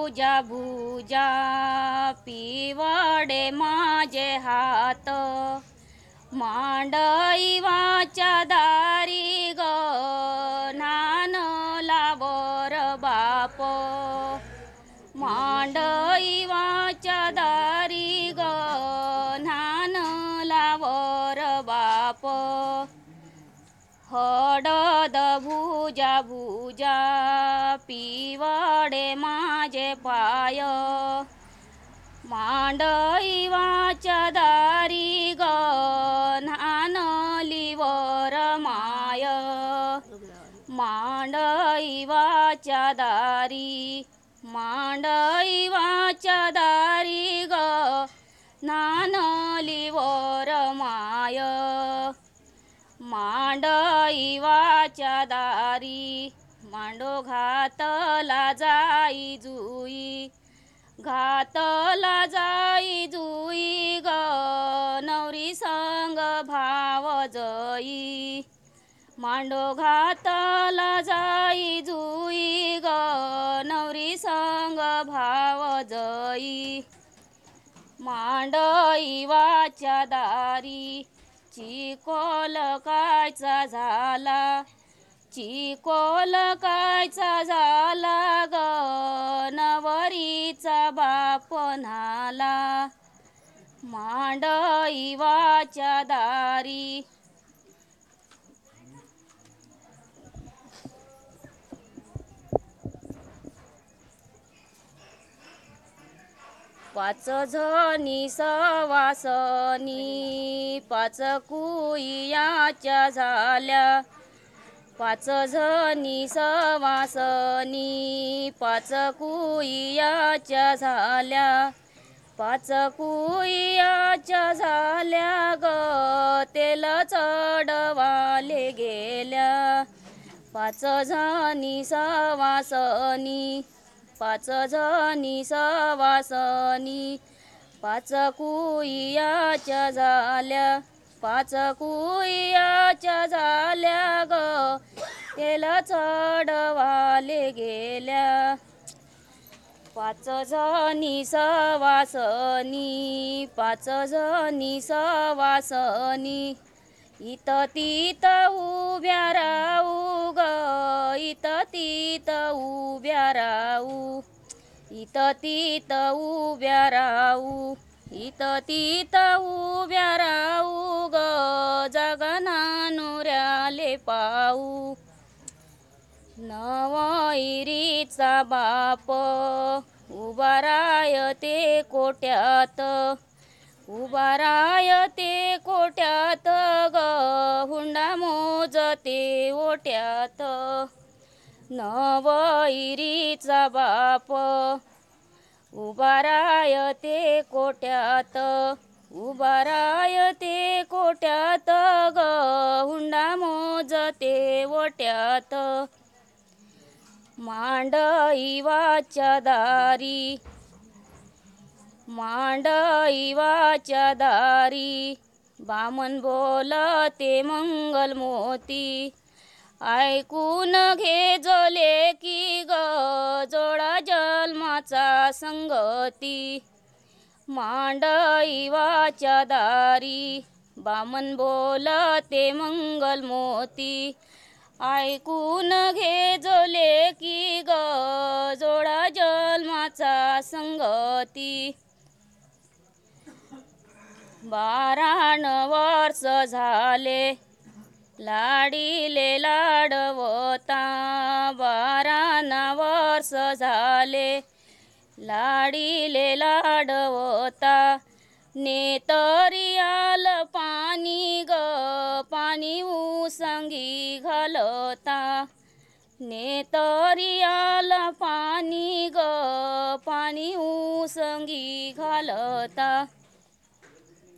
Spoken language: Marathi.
भुजा भुजा पिवडे माझे हात मांडईवाच्या दारी ग नान लावर बाप मांडईवाच्या दारी ग नान लावर बाप हळद भुजा भुजा पिवडे माझे पाय मांडईवाच्या दारी ग नानलीवर माय मांडईवाच्या दारी मांडईवाच्या दारी ग नानलीवर माय मांडईवाच्या दारी मांडो घातला जाई जुई घातला जाई जुई ग नवरी संग भाव जई मांडो घातला जाई जुई ग नवरी संग भाव जई मांडईवाच्या दारी चिकोल कायचा झाला चिकोल कायचा झाला ग नवरीचा बाप न्हाला मांडईवाच्या दारी पाच जणी सवासनी पाच कुईयाच्या झाल्या पाच जणी सवासनी पाच कुईयाच्या झाल्या पाच कुईयाच्या झाल्या ग तेल चढवाले गेल्या पाच जणी सवासनी पाच जणी सवासनी पाच कुईयाच्या झाल्या पाच कुईयाच्या झाल्या ग तेल चढवाले गेल्या पाच जणी सवासनी पाच जणी सवासनी इत तीत उभ्या राहू ग इत तीत उभ्या राहू इत तीत उभ्या राहू इत तीत उभ्या राहू ग जगनानुऱ्याले पाहू नवईरीचा बाप उभा रायते कोट्यात उभा रायते कोट्यात ग हुंडा मोजते ओट्यात नवईरीचा बाप उभा रायते कोट्यात उभा रायते कोट्यात ग हुंडा मोजते ओट्यात मांडईवाच्या दारी मांडईवाच्या दारी बामण बोलते मंगल मोती ऐकून घे जोले की ग जोडा जन्माचा संगती मांडईवाच्या दारी बामण बोलते मंगल मोती ऐकून घे जोले की ग जोडा जन्माचा संगती 12 वर्ष झाले लाडीले लाडवता 12 वर्ष झाले लाडीले लाडवता नेतरी आल पाणी ग पाणी उसंगी घालता नेतरी आल पाणी ग पाणी उसंगी घालता